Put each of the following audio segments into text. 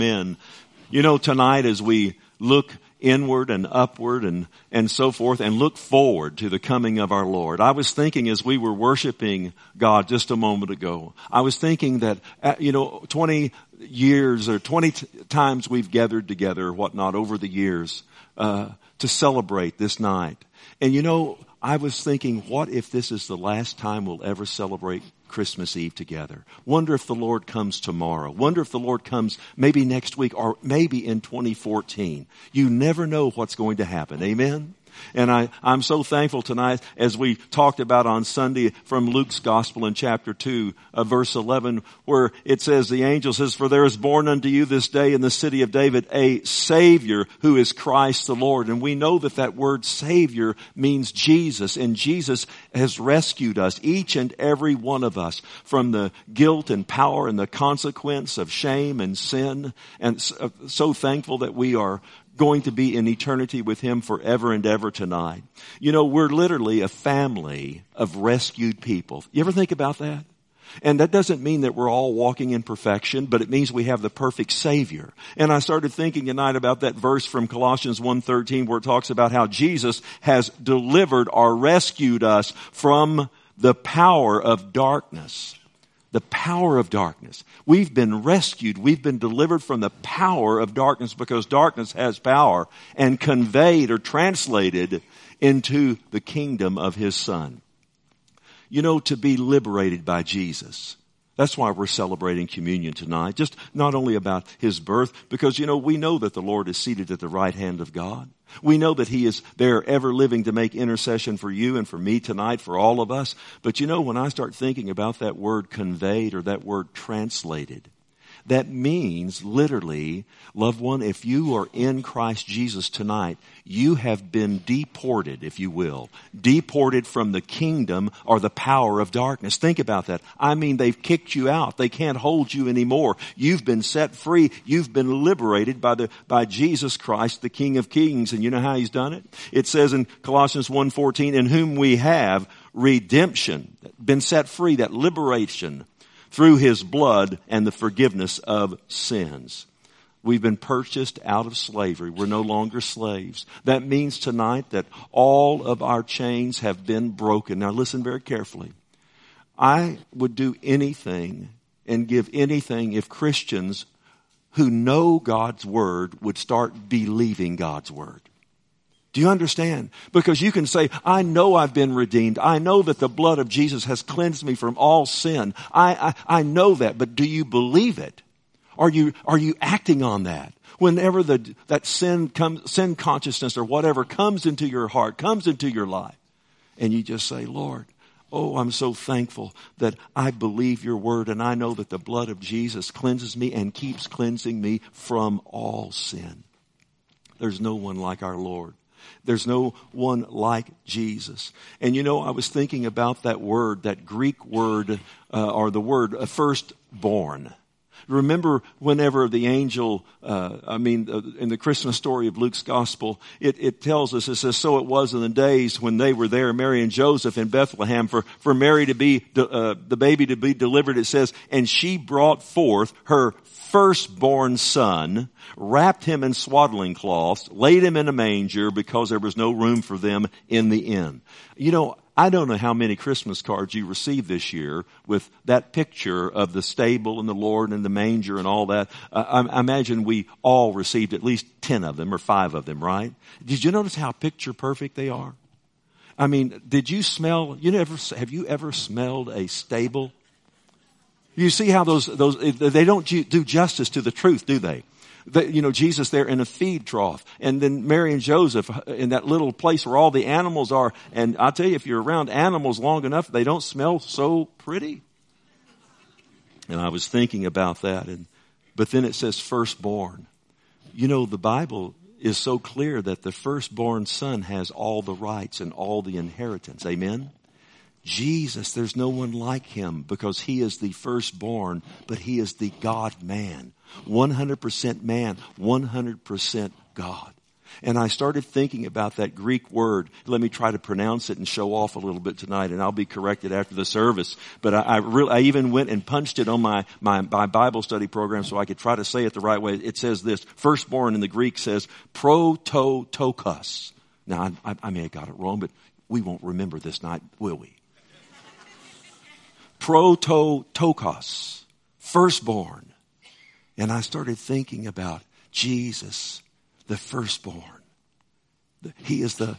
Amen. You know, tonight as we look inward and upward and so forth and look forward to the coming of our Lord, I was thinking as we were worshiping God just a moment ago, I was thinking that, 20 years or 20 times we've gathered together or whatnot over the years to celebrate this night. And I was thinking, what if this is the last time we'll ever celebrate Christmas Eve together? Wonder if the Lord comes tomorrow. Wonder if the Lord comes maybe next week or maybe in 2014. You never know what's going to happen. Amen? And I'm so thankful tonight as we talked about on Sunday from Luke's Gospel in chapter 2, verse 11, where it says, the angel says, for there is born unto you this day in the city of David a Savior who is Christ the Lord. And we know that word Savior means Jesus. And Jesus has rescued us, each and every one of us, from the guilt and power and the consequence of shame and sin. And so thankful that we are going to be in eternity with Him forever and ever tonight. We're literally a family of rescued people. You ever think about that? And that doesn't mean that we're all walking in perfection, but it means we have the perfect Savior. And I started thinking tonight about that verse from Colossians 1:13 where it talks about how Jesus has delivered or rescued us from the power of darkness. The power of darkness. We've been rescued. We've been delivered from the power of darkness because darkness has power, and conveyed or translated into the kingdom of His Son. To be liberated by Jesus. That's why we're celebrating communion tonight. Just not only about His birth, because we know that the Lord is seated at the right hand of God. We know that He is there ever living to make intercession for you and for me tonight, for all of us. But when I start thinking about that word conveyed or that word translated, that means literally, loved one, if you are in Christ Jesus tonight, you have been deported, if you will. Deported from the kingdom or the power of darkness. Think about that. I mean, they've kicked you out. They can't hold you anymore. You've been set free. You've been liberated by Jesus Christ, the King of Kings. And you know how He's done it? It says in Colossians 1:14, in whom we have redemption, been set free, that liberation, through His blood and the forgiveness of sins. We've been purchased out of slavery. We're no longer slaves. That means tonight that all of our chains have been broken. Now listen very carefully. I would do anything and give anything if Christians who know God's Word would start believing God's Word. Do you understand? Because you can say, I know I've been redeemed. I know that the blood of Jesus has cleansed me from all sin. I know that, but do you believe it? Are you acting on that? Whenever that sin consciousness or whatever comes into your heart, comes into your life, and you just say, Lord, oh, I'm so thankful that I believe your word and I know that the blood of Jesus cleanses me and keeps cleansing me from all sin. There's no one like our Lord. There's no one like Jesus. And I was thinking about that word, that Greek word, or the word firstborn. Remember whenever the angel, in the Christmas story of Luke's Gospel, it tells us, it says, so it was in the days when they were there, Mary and Joseph in Bethlehem, for Mary to be, the baby to be delivered, it says, and she brought forth her firstborn son, wrapped him in swaddling cloths, laid him in a manger because there was no room for them in the inn. I don't know how many Christmas cards you received this year with that picture of the stable and the Lord and the manger and all that. I imagine we all received at least 10 of them or 5 of them, right? Did you notice how picture perfect they are? I mean, did you smell, have you ever smelled a stable? You see how those they don't do justice to the truth, do they? Jesus there in a feed trough, and then Mary and Joseph in that little place where all the animals are. And I tell you, if you're around animals long enough, they don't smell so pretty. And I was thinking about that, but then it says firstborn. The Bible is so clear that the firstborn son has all the rights and all the inheritance. Amen? Jesus, there's no one like Him because He is the firstborn, but He is the God-man. 100% man, 100% God. And I started thinking about that Greek word. Let me try to pronounce it and show off a little bit tonight, and I'll be corrected after the service. But I even went and punched it on my Bible study program so I could try to say it the right way. It says this, firstborn in the Greek says prototokos. Now, I may have got it wrong, but we won't remember this night, will we? Prototokos, firstborn. And I started thinking about Jesus, the firstborn. He's the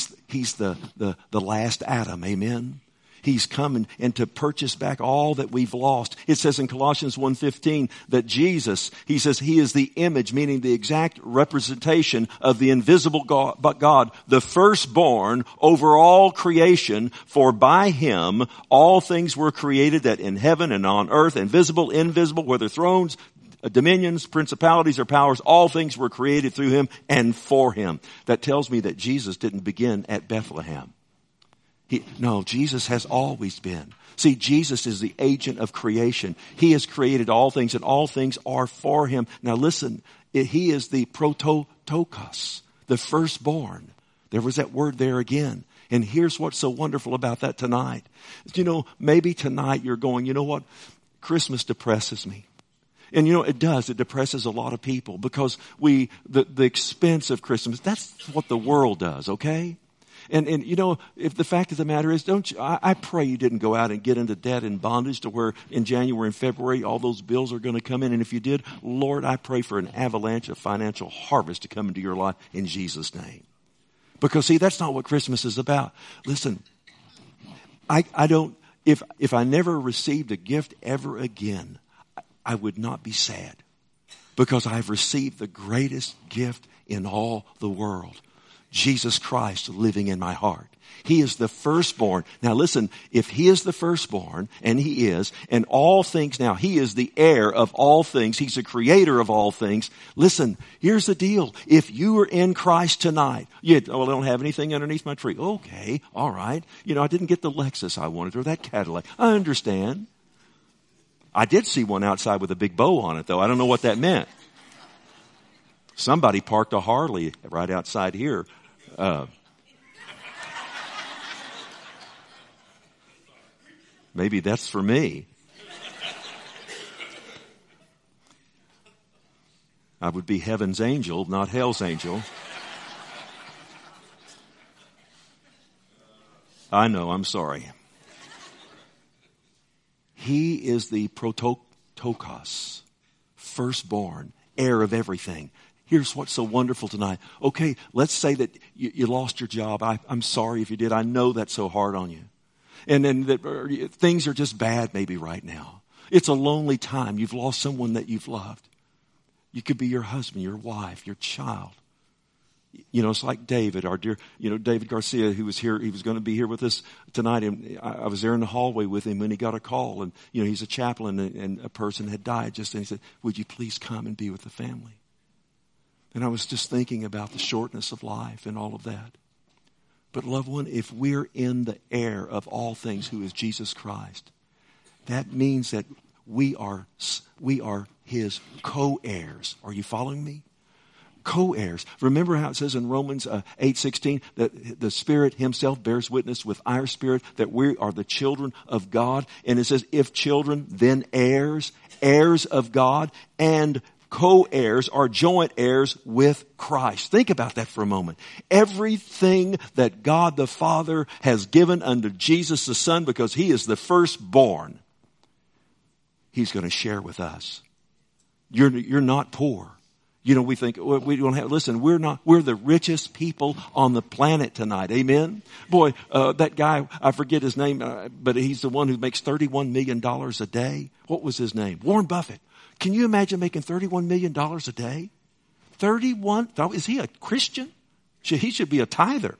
last Adam. Amen. He's coming and to purchase back all that we've lost. It says in Colossians 1:15 that Jesus, he says he is the image, meaning the exact representation of the invisible God, the firstborn over all creation. For by him all things were created, that in heaven and on earth, and visible, invisible, whether thrones, dominions, principalities, or powers, all things were created through him and for him. That tells me that Jesus didn't begin at Bethlehem. No, Jesus has always been. See, Jesus is the agent of creation. He has created all things, and all things are for him. Now listen, he is the prototokos, the firstborn. There was that word there again. And here's what's so wonderful about that tonight. You know, maybe tonight you're going, you know what? Christmas depresses me. And you know, it does. It depresses a lot of people because the expense of Christmas, that's what the world does, okay? And you know, if the fact of the matter is, I pray you didn't go out and get into debt and bondage to where in January and February all those bills are going to come in. And if you did, Lord, I pray for an avalanche of financial harvest to come into your life in Jesus' name. Because see, that's not what Christmas is about. Listen, if I never received a gift ever again, I would not be sad because I've received the greatest gift in all the world. Jesus Christ living in my heart. He is the firstborn. Now listen, if he is the firstborn, and he is, and all things now, he is the heir of all things. He's the creator of all things. Listen, here's the deal. If you are in Christ tonight, I don't have anything underneath my tree. Okay, all right. You know, I didn't get the Lexus I wanted or that Cadillac. I understand. I did see one outside with a big bow on it, though. I don't know what that meant. Somebody parked a Harley right outside here. Maybe that's for me. I would be heaven's angel, not hell's angel. I know, I'm sorry. He is the prototokos, firstborn, heir of everything. Here's what's so wonderful tonight. Okay, let's say that you lost your job. I'm sorry if you did. I know that's so hard on you. And then that things are just bad maybe right now. It's a lonely time. You've lost someone that you've loved. You could be your husband, your wife, your child. You know, it's like David, our dear, David Garcia, who was here. He was going to be here with us tonight. And I was there in the hallway with him when he got a call. And, he's a chaplain and a person had died and he said, would you please come and be with the family? And I was just thinking about the shortness of life and all of that. But loved one, if we're in the heir of all things, who is Jesus Christ, that means that we are his co-heirs. Are you following me? Co-heirs. Remember how it says in Romans 8:16 that the Spirit himself bears witness with our spirit that we are the children of God. And it says, if children, then heirs, heirs of God, and co-heirs are joint heirs with Christ. Think about that for a moment. Everything that God the Father has given unto Jesus the Son, because he is the firstborn, he's going to share with us. You're not poor. We think, well, we don't have, listen, we're the richest people on the planet tonight. Amen? Boy, that guy, I forget his name, but he's the one who makes $31 million a day. What was his name? Warren Buffett. Can you imagine making $31 million a day? 31? Is he a Christian? He should be a tither.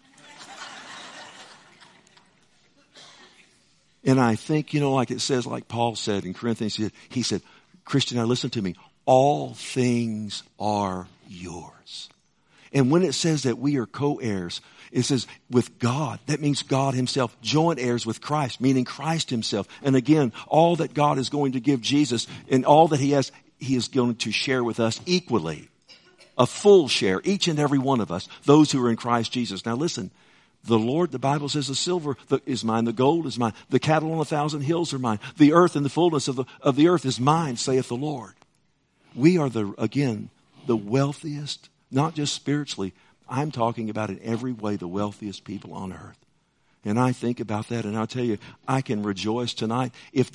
And I think, like it says, like Paul said in Corinthians, he said, Christian, now listen to me. All things are yours. And when it says that we are co-heirs, it says with God. That means God himself, joint heirs with Christ, meaning Christ himself. And again, all that God is going to give Jesus and all that he has, he is going to share with us equally. A full share, each and every one of us, those who are in Christ Jesus. Now listen, the Lord, the Bible says, the silver is mine, the gold is mine, the cattle on 1,000 hills are mine, the earth and the fullness of the earth is mine, saith the Lord. We are the wealthiest, not just spiritually. I'm talking about in every way the wealthiest people on earth. And I think about that, and I'll tell you, I can rejoice tonight if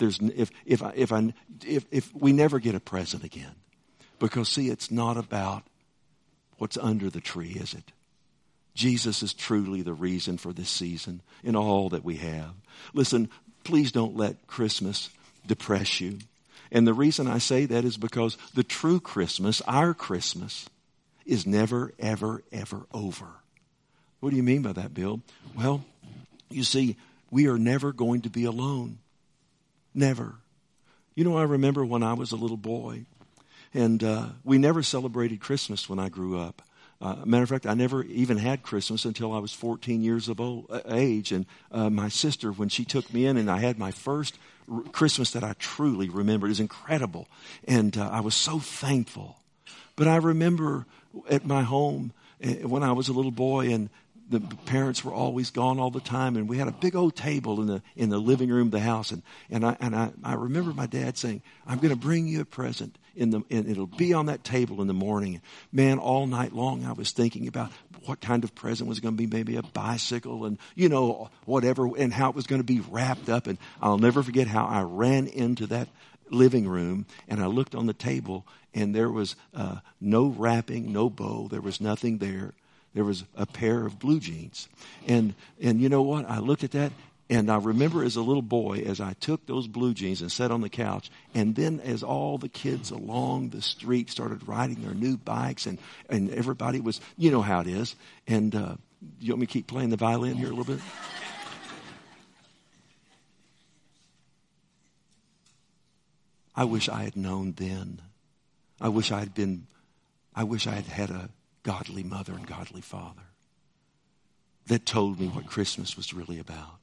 we never get a present again. Because see, it's not about what's under the tree, is it? Jesus is truly the reason for this season and all that we have. Listen, please don't let Christmas depress you. And the reason I say that is because the true Christmas, our Christmas, is never, ever, ever over. What do you mean by that, Bill? Well, you see, we are never going to be alone. Never. You know, I remember when I was a little boy, and we never celebrated Christmas when I grew up. Matter of fact, I never even had Christmas until I was 14 years of age. And my sister, when she took me in and I had my first Christmas that I truly remember, it was incredible. And I was so thankful. But I remember at my home when I was a little boy, and the parents were always gone all the time, and we had a big old table in the living room of the house, and I remember my dad saying, "I'm going to bring you a present, and it'll be on that table in the morning." Man, all night long I was thinking about what kind of present was going to be, maybe a bicycle, and whatever, and how it was going to be wrapped up. And I'll never forget how I ran into that living room and I looked on the table, and there was no wrapping, no bow, there was nothing there. There was a pair of blue jeans. And you know what? I looked at that, and I remember as a little boy, as I took those blue jeans and sat on the couch, and then as all the kids along the street started riding their new bikes, and everybody was, you know how it is. And you want me to keep playing the violin here a little bit? I wish I had known then. I wish I had had a godly mother and godly father that told me what Christmas was really about.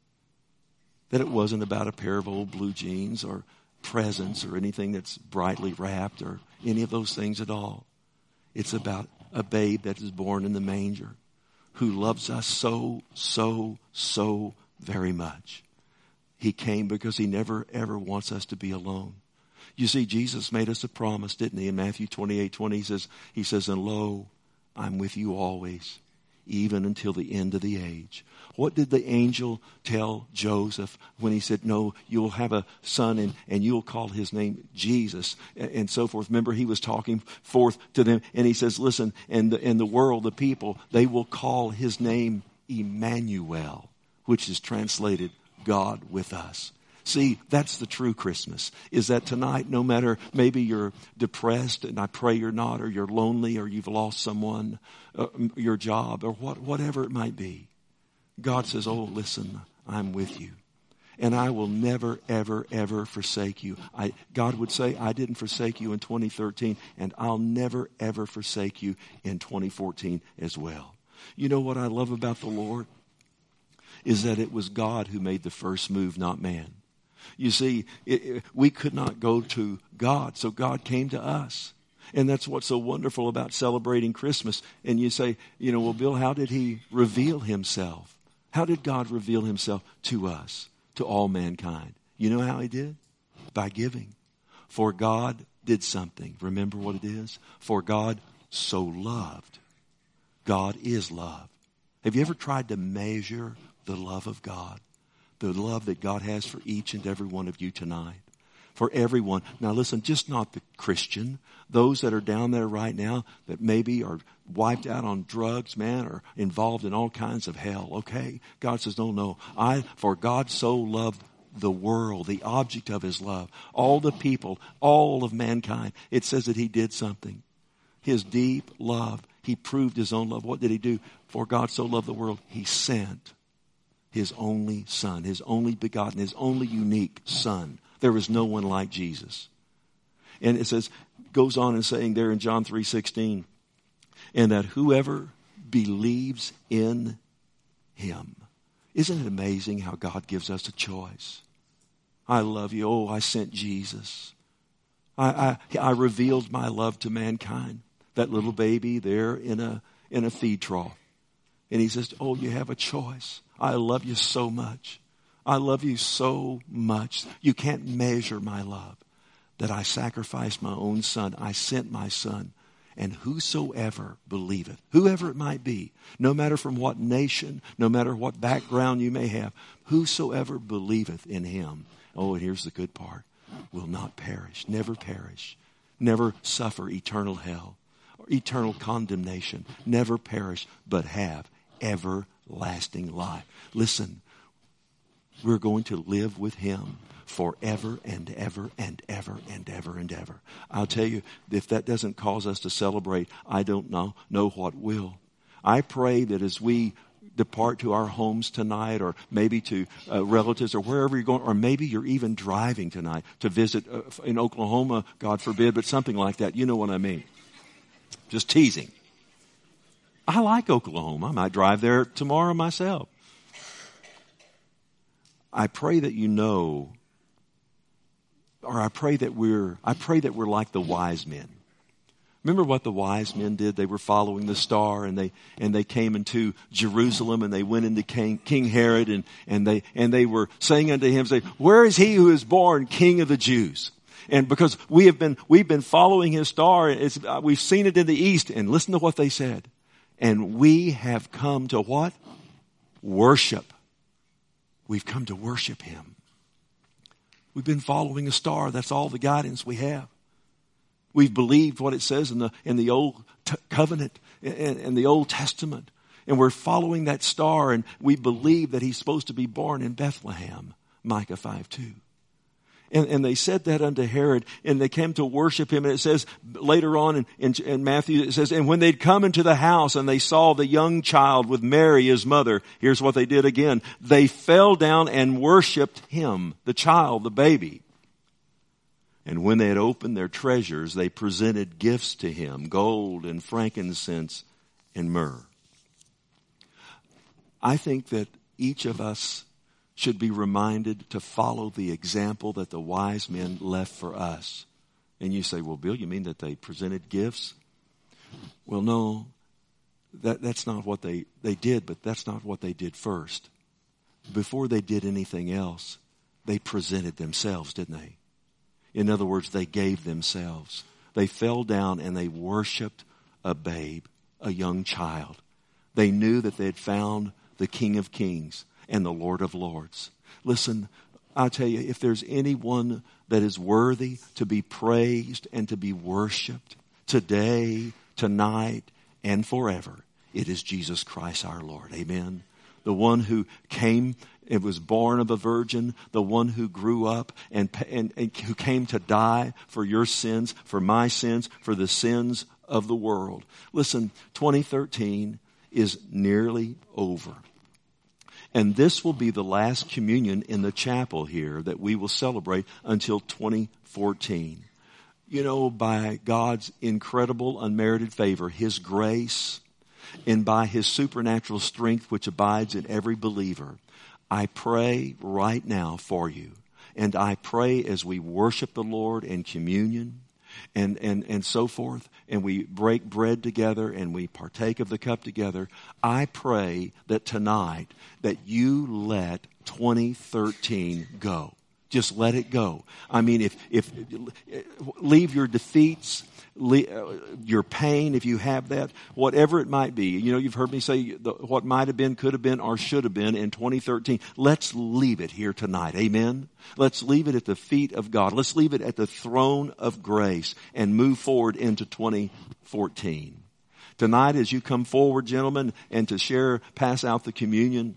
That it wasn't about a pair of old blue jeans or presents or anything that's brightly wrapped or any of those things at all. It's about a babe that is born in the manger who loves us so, so, so very much. He came because he never, ever wants us to be alone. You see, Jesus made us a promise, didn't he? In Matthew 28:20, he says, "And lo, I'm with you always, even until the end of the age." What did the angel tell Joseph when he said, "No, you'll have a son and you'll call his name Jesus," and so forth? Remember, he was talking forth to them, and he says, "Listen, and the world, the people, they will call his name Emmanuel," which is translated God with us. See, that's the true Christmas, is that tonight, no matter, maybe you're depressed, and I pray you're not, or you're lonely, or you've lost someone, your job, or whatever it might be. God says, "Oh, listen, I'm with you. And I will never, ever, ever forsake you." God would say, "I didn't forsake you in 2013, and I'll never, ever forsake you in 2014 as well." You know what I love about the Lord? Is that it was God who made the first move, not man. You see, we could not go to God, so God came to us. And that's what's so wonderful about celebrating Christmas. And you say, "Well, Bill, how did he reveal himself? How did God reveal himself to us, to all mankind?" You know how he did? By giving. For God did something. Remember what it is? For God so loved. God is love. Have you ever tried to measure the love of God? The love that God has for each and every one of you tonight. For everyone. Now listen, just not the Christian. Those that are down there right now that maybe are wiped out on drugs, man, or involved in all kinds of hell. Okay? God says, no. For God so loved the world, the object of his love, all the people, all of mankind. It says that he did something. His deep love. He proved his own love. What did he do? For God so loved the world, he sent his only son, his only begotten, his only unique son. There is no one like Jesus. And it says, goes on and saying there in John 3:16, "And that whoever believes in him." Isn't it amazing how God gives us a choice? I love you. Oh, I sent Jesus. I revealed my love to mankind. that little baby there in a feed trough. And he says, oh, you have a choice. I love you so much. I love you so much. You can't measure my love, that I sacrificed my own son. I sent my son. And whosoever believeth, whoever it might be, no matter from what nation, no matter what background you may have, whosoever believeth in him, oh, and here's the good part, will not perish, never suffer eternal hell or eternal condemnation, never perish, but have everlasting life. Listen, we're going to live with him forever and ever and ever and ever and ever. I'll tell you, if that doesn't cause us to celebrate, I don't know what will. I pray that as we depart to our homes tonight, or maybe to relatives, or wherever you're going, or maybe you're even driving tonight to visit in Oklahoma, God forbid, but something like that. You know what I mean. Just teasing. I like Oklahoma. I might drive there tomorrow myself. I pray that you know, or I pray that we're like the wise men. Remember what the wise men did? They were following the star, and they came into Jerusalem, and they went into King Herod, and they were saying unto him, say, where is he who is born King of the Jews? And because we've been following his star, we've seen it in the east, and listen to what they said. And we have come to what? Worship. We've come to worship him. We've been following a star. That's all the guidance we have. We've believed what it says in the old covenant and the Old Testament. And we're following that star, and we believe that he's supposed to be born in Bethlehem. Micah 5:2. And they said that unto Herod, and they came to worship him. And it says later on in Matthew, it says, and when they'd come into the house and they saw the young child with Mary, his mother, here's what they did again. They fell down and worshiped him, the child, the baby. And when they had opened their treasures, they presented gifts to him, gold and frankincense and myrrh. I think that each of us should be reminded to follow the example that the wise men left for us. And you say, well, Bill, you mean that they presented gifts? Well, no, that's not what they did, but that's not what they did first. Before they did anything else, they presented themselves, didn't they? In other words, they gave themselves. They fell down and they worshiped a babe, a young child. They knew that they had found the King of Kings and the Lord of Lords. Listen, I'll tell you, if there's anyone that is worthy to be praised and to be worshiped today, tonight, and forever, it is Jesus Christ our Lord. Amen. The one who came and was born of a virgin, the one who grew up and who came to die for your sins, for my sins, for the sins of the world. Listen, 2013 is nearly over. And this will be the last communion in the chapel here that we will celebrate until 2014. You know, by God's incredible, unmerited favor, his grace, and by his supernatural strength which abides in every believer, I pray right now for you. And I pray as we worship the Lord in communion and so forth, and we break bread together and we partake of the cup together, I pray that tonight that you let 2013 go. Just let it go. I mean, if leave your defeats, your pain, if you have that, whatever it might be. You know, you've heard me say what might have been, could have been, or should have been in 2013. Let's leave it here tonight. Amen? Let's leave it at the feet of God. Let's leave it at the throne of grace and move forward into 2014. Tonight, as you come forward, gentlemen, and to pass out the communion,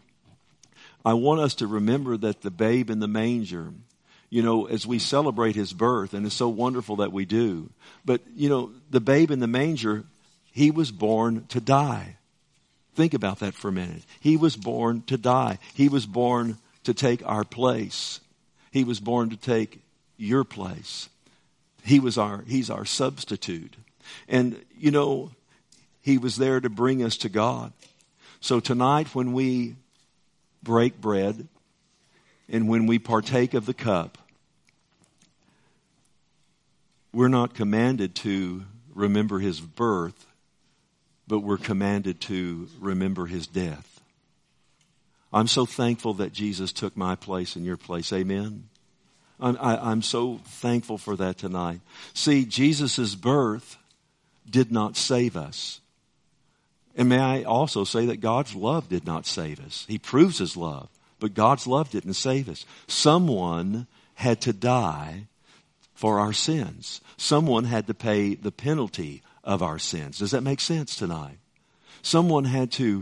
I want us to remember that the babe in the manger, you know, as we celebrate his birth, and it's so wonderful that we do. But, you know, the babe in the manger, he was born to die. Think about that for a minute. He was born to die. He was born to take our place. He was born to take your place. He's our substitute. And, you know, he was there to bring us to God. So tonight when we break bread and when we partake of the cup, we're not commanded to remember his birth, but we're commanded to remember his death. I'm so thankful that Jesus took my place and your place. Amen. I'm so thankful for that tonight. See, Jesus' birth did not save us. And may I also say that God's love did not save us. He proves his love, but God's love didn't save us. Someone had to die for our sins. Someone had to pay the penalty of our sins. Does that make sense tonight? Someone had to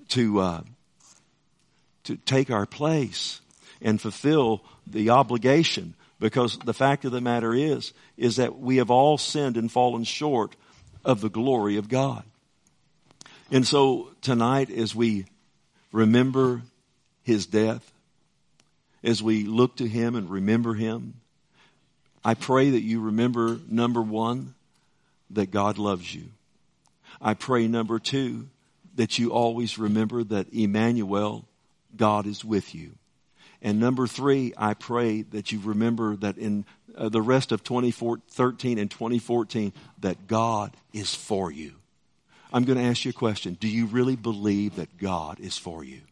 take our place and fulfill the obligation, because the fact of the matter is that we have all sinned and fallen short of the glory of God. And so tonight, as we remember his death, as we look to him and remember him, I pray that you remember, number one, that God loves you. I pray, number two, that you always remember that Emmanuel, God is with you. And number three, I pray that you remember that in the rest of 2013 and 2014, that God is for you. I'm going to ask you a question. Do you really believe that God is for you?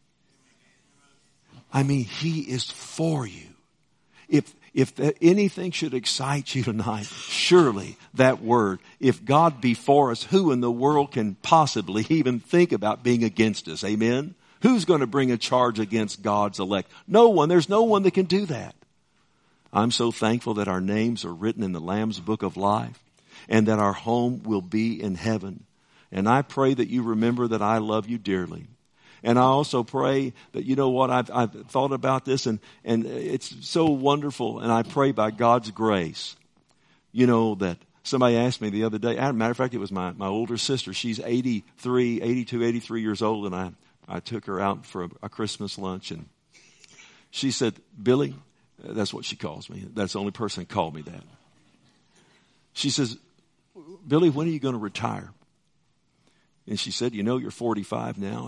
I mean, he is for you. If anything should excite you tonight, surely that word, if God be for us, who in the world can possibly even think about being against us? Amen? Who's going to bring a charge against God's elect? No one. There's no one that can do that. I'm so thankful that our names are written in the Lamb's Book of Life and that our home will be in heaven. And I pray that you remember that I love you dearly. And I also pray that, you know what, I've thought about this and it's so wonderful. And I pray by God's grace, you know, that somebody asked me the other day, as a matter of fact, it was my older sister. She's 83 years old. And I took her out for a Christmas lunch. And she said, Billy, that's what she calls me. That's the only person that called me that. She says, Billy, when are you going to retire? And she said, you know, you're 45 now.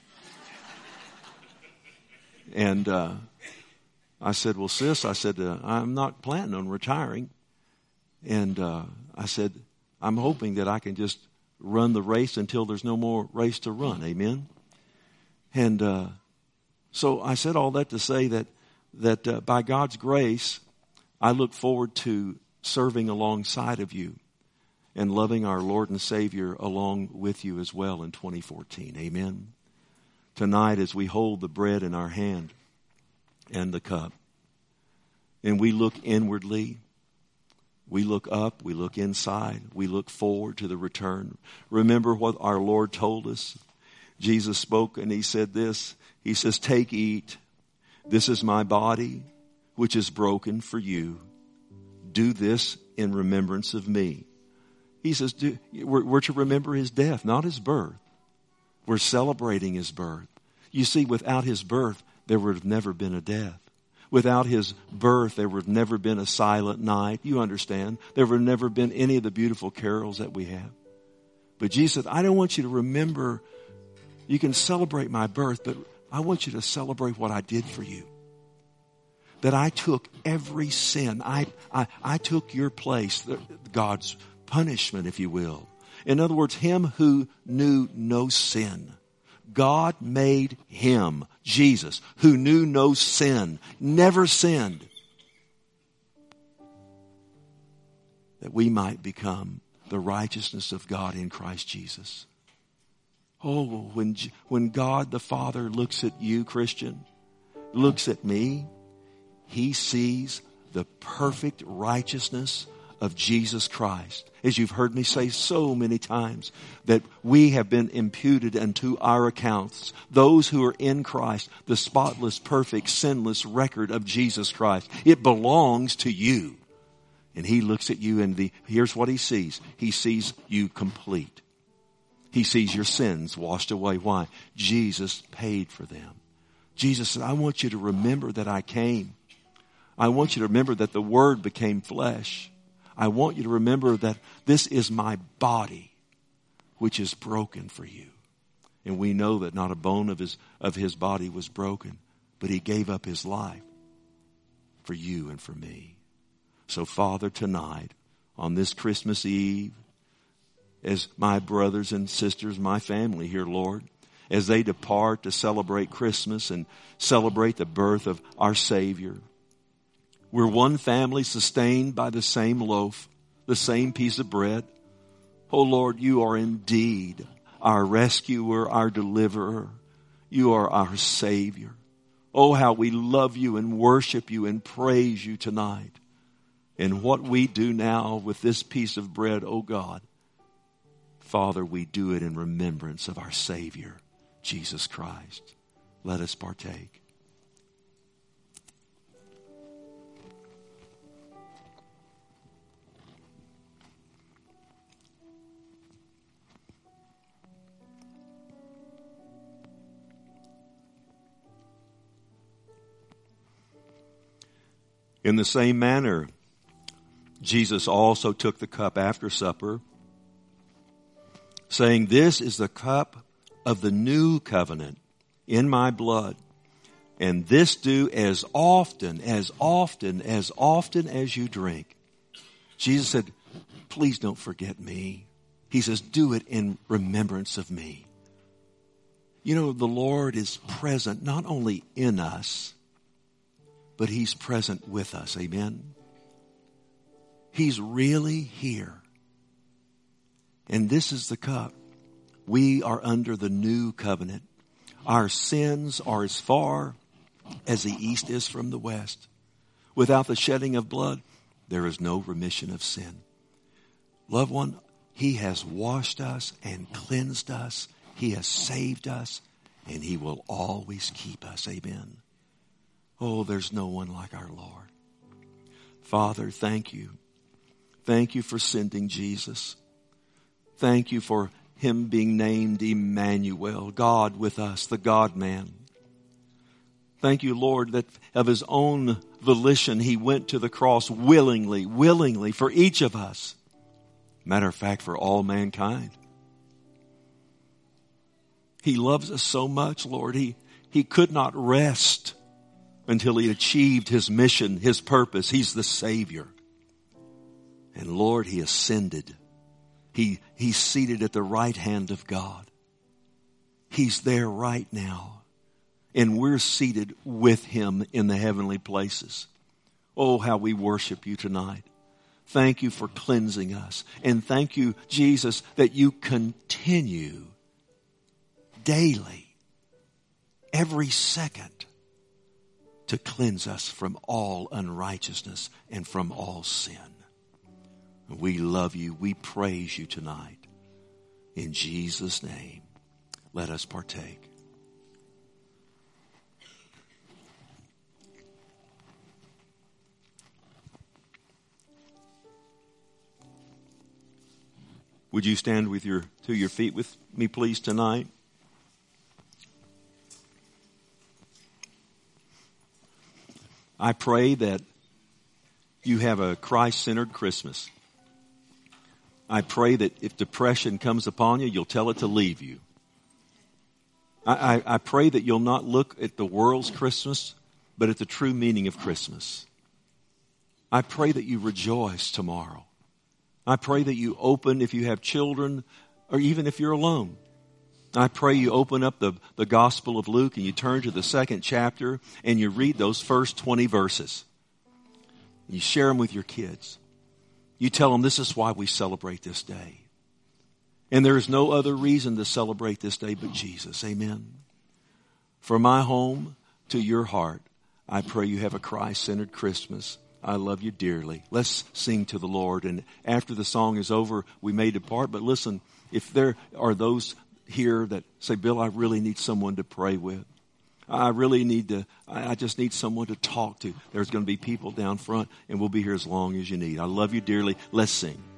And I said, well, sis, I said, I'm not planning on retiring. And I said, I'm hoping that I can just run the race until there's no more race to run. Amen. And so I said all that to say that by God's grace, I look forward to serving alongside of you and loving our Lord and Savior along with you as well in 2014. Amen. Tonight, as we hold the bread in our hand and the cup, and we look inwardly, we look up, we look inside, we look forward to the return. Remember what our Lord told us. Jesus spoke and he said this. He says, take, eat. This is my body, which is broken for you. Do this in remembrance of me. He says, we're to remember his death, not his birth. We're celebrating his birth. You see, without his birth, there would have never been a death. Without his birth, there would have never been a silent night. You understand? There would have never been any of the beautiful carols that we have. But Jesus said, I don't want you to remember, you can celebrate my birth, but I want you to celebrate what I did for you. That I took every sin. I took your place, God's punishment, if you will. In other words, him who knew no sin. God made him, Jesus, who knew no sin, never sinned, that we might become the righteousness of God in Christ Jesus. Oh, when God the Father looks at you, Christian, looks at me, he sees the perfect righteousness of Jesus Christ. As you've heard me say so many times, that we have been imputed unto our accounts, those who are in Christ, the spotless, perfect, sinless record of Jesus Christ. It belongs to you. And he looks at you and here's what he sees. He sees you complete. He sees your sins washed away. Why? Jesus paid for them. Jesus said, I want you to remember that I came. I want you to remember that the Word became flesh. I want you to remember that this is my body, which is broken for you. And we know that not a bone of his body was broken, but he gave up his life for you and for me. So, Father, tonight, on this Christmas Eve, as my brothers and sisters, my family here, Lord, as they depart to celebrate Christmas and celebrate the birth of our Savior. We're one family sustained by the same loaf, the same piece of bread. Oh Lord, you are indeed our rescuer, our deliverer. You are our Savior. Oh, how we love you and worship you and praise you tonight. And what we do now with this piece of bread, oh God, Father, we do it in remembrance of our Savior, Jesus Christ. Let us partake. In the same manner, Jesus also took the cup after supper, saying, "This is the cup of the new covenant in my blood. And this do as often as you drink." Jesus said, please don't forget me. He says, do it in remembrance of me. You know, the Lord is present not only in us, but He's present with us. Amen. He's really here. And this is the cup. We are under the new covenant. Our sins are as far as the east is from the west. Without the shedding of blood, there is no remission of sin. Loved one, He has washed us and cleansed us. He has saved us, and He will always keep us. Amen. Oh, there's no one like our Lord. Father, thank you. Thank you for sending Jesus. Thank you for Him being named Emmanuel, God with us, the God-man. Thank you, Lord, that of His own volition, He went to the cross willingly for each of us. Matter of fact, for all mankind. He loves us so much, Lord. He could not rest until He achieved His mission, His purpose. He's the Savior. And Lord, He ascended. He's seated at the right hand of God. He's there right now. And we're seated with Him in the heavenly places. Oh, how we worship you tonight. Thank you for cleansing us. And thank you, Jesus, that you continue daily, every second, to cleanse us from all unrighteousness and from all sin. We love you. We praise you tonight. In Jesus' name, let us partake. Would you stand to your feet with me, please, tonight? I pray that you have a Christ-centered Christmas. I pray that if depression comes upon you, you'll tell it to leave you. I pray that you'll not look at the world's Christmas, but at the true meaning of Christmas. I pray that you rejoice tomorrow. I pray that you open, if you have children, or even if you're alone. I pray you open up the Gospel of Luke and you turn to the 2nd chapter and you read those first 20 verses. You share them with your kids. You tell them this is why we celebrate this day. And there is no other reason to celebrate this day but Jesus. Amen. From my home to your heart, I pray you have a Christ-centered Christmas. I love you dearly. Let's sing to the Lord. And after the song is over, we may depart. But listen, if there are those here that say, Bill, I really need someone to pray with. I just need someone to talk to. There's going to be people down front, and we'll be here as long as you need. I love you dearly. Let's sing.